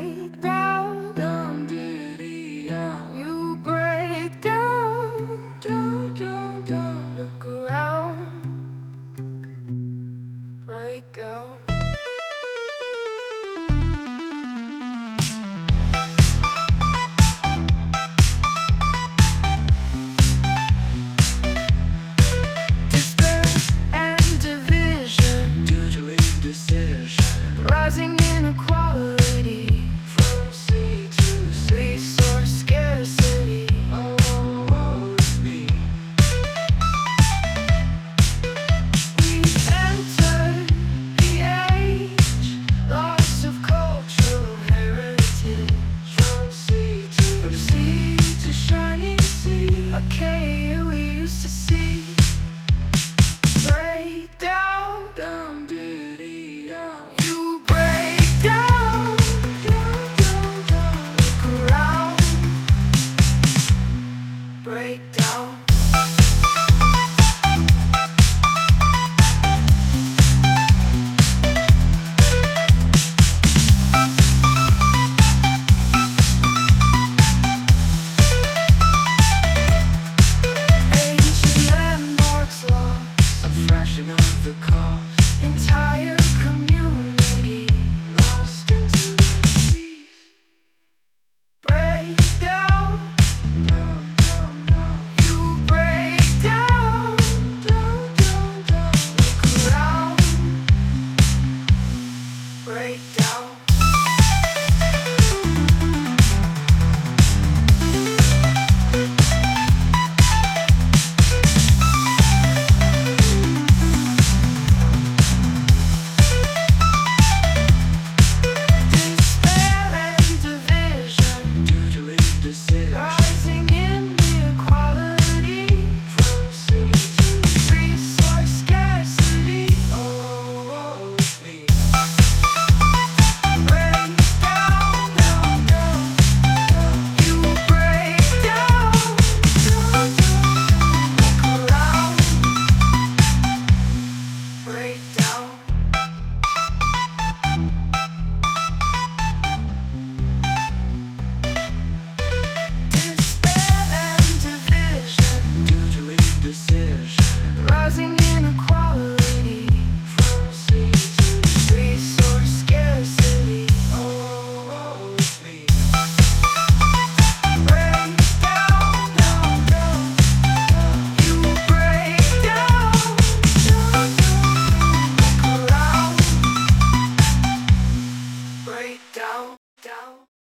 break down, down, diddy, down. You break down, down, down, down. Look around, break down. Rising inequality from sea to sea, resource scarcity. Oh, it's me. We've entered the age, loss of cultural heritage. From sea to shining sea, a cave we used to see. Break down, down, diddy, down. Break down. Ancient landmarks lost, a fraction of the cost. Entire community lost into the seas. Break down. Break down. Despair and division due to indecision. Rising inequality from sea to resource scarcity. Oh, me. Break down. Despair and division due to indecision. Rising inequality from sea to resource scarcity. Oh, it's me. Break down, down, down. You break down, down, down. Break down, down.